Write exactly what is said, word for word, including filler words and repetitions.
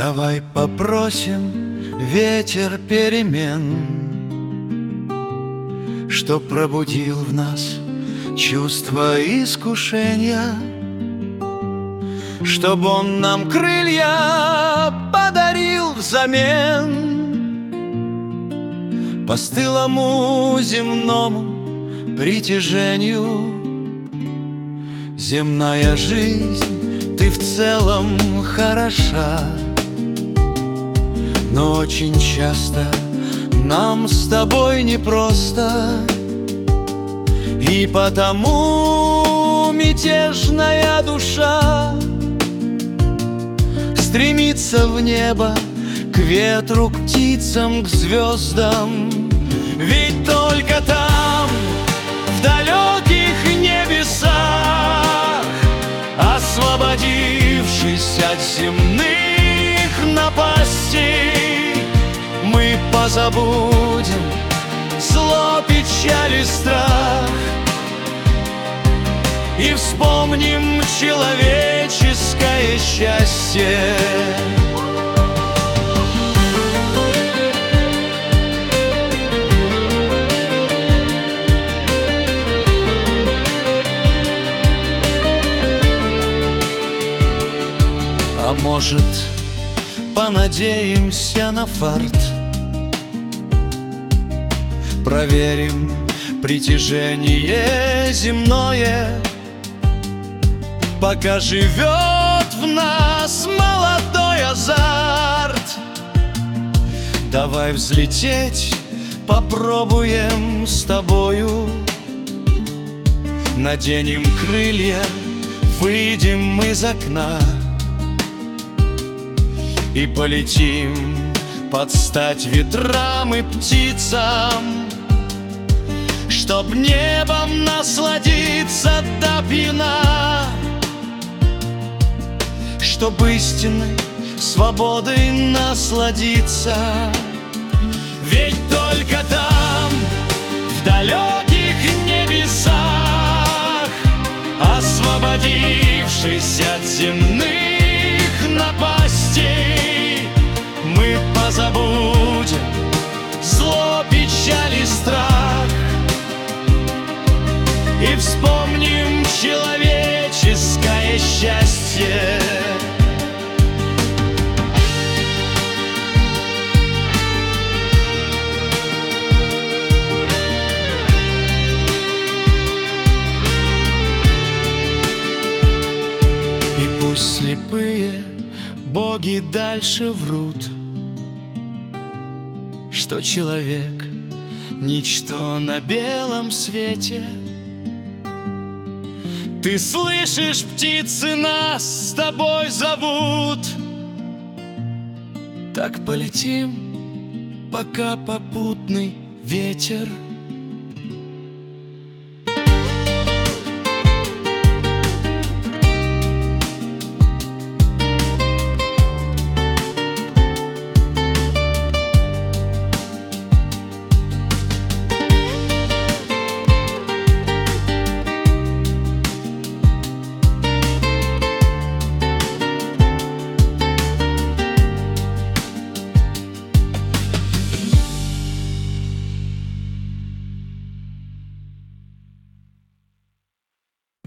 Давай попросим ветер перемен, чтоб пробудил в нас чувство искушения, чтоб он нам крылья подарил взамен постылому земному притяжению. Земная жизнь, ты в целом хороша, но очень часто нам с тобой непросто, и потому мятежная душа стремится в небо, к ветру, к птицам, к звездам. Ведь только там, в далеких небесах, освободившись от земных напастей, мы позабудем зло, печаль и страх и вспомним человеческое счастье. А может, понадеемся на фарт, проверим притяжение земное, пока живет в нас молодой азарт. Давай взлететь попробуем с тобою, наденем крылья, выйдем из окна и полетим под стать ветрам и птицам, чтоб небом насладиться до пьяна, чтоб истинной свободой насладиться. Ведь только там, в далеких небесах, освободившись от земных напастей, мы позабудем зло, печаль и страх и вспомним человеческое счастье. И пусть слепые боги дальше врут, что человек — ничто на белом свете. Ты слышишь, птицы нас с тобой зовут. Так полетим, пока попутный ветер